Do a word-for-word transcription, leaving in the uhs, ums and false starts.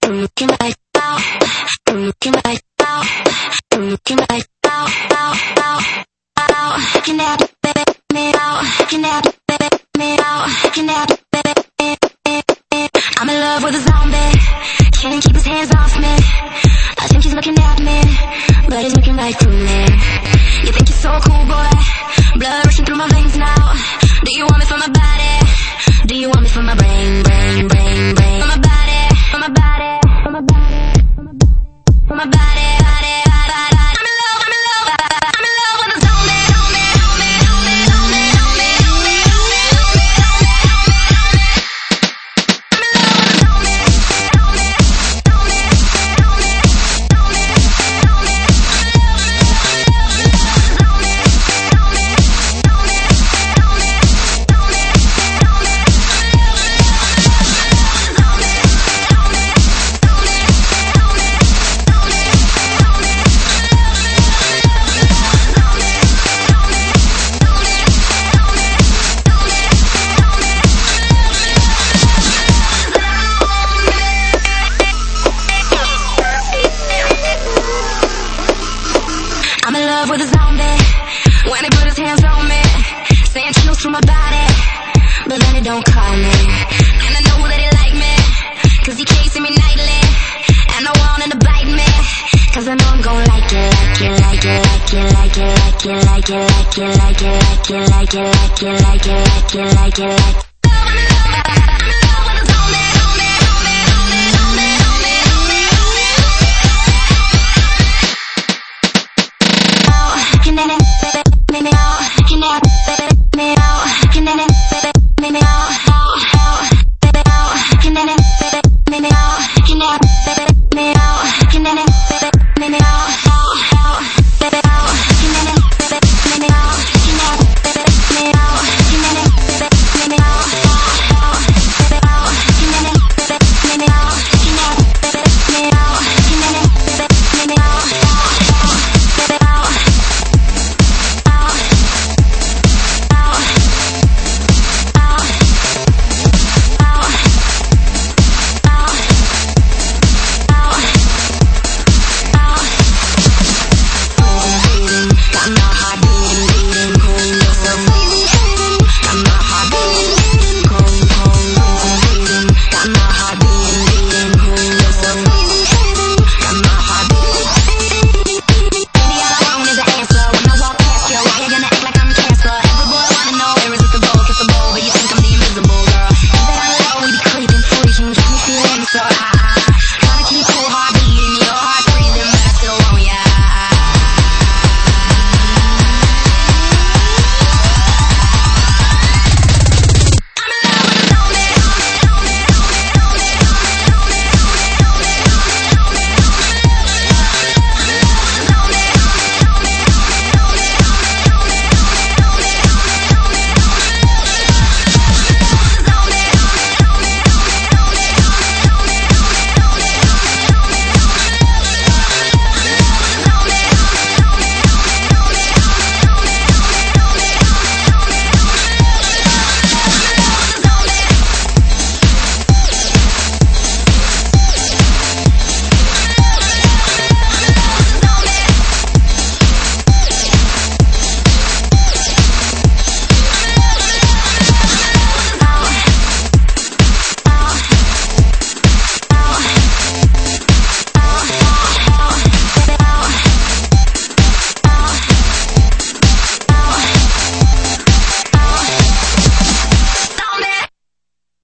looking like out, I'm looking like out, I'm looking like out, out, out, out. Looking at me out, looking at me out, looking at me. I'm in love with a zombie, can't keep his hands off me. I think he's looking at me, but he's looking right through me. You think you're so cool, boy? Blood rushing through my veins now. Do you want me for my body? Do you want me for my brain, brain, brain, brain? For my body, for my body, for my body, for my body, for my body, body, body, body. I'm in love, I'm in love, I'm in love with a zombie, zombie, zombie, zombie, zombie, zombie, zombie, zombie, zombie, zombie. I'm in love with a zombie, zombie, zombie, zombie, zombie, zombie. I'm in love with a zombie, when he put his hands on me, saying chills through my body, but then he don't call me. And I know that he like me, cause he chasing me nightly, and I want him to bite me, cause I know I'm gon' like it, like it, like it, like it, like it, like it, like it, like it, like it, like it, like it, like it, like it, like it, like it, like it. So I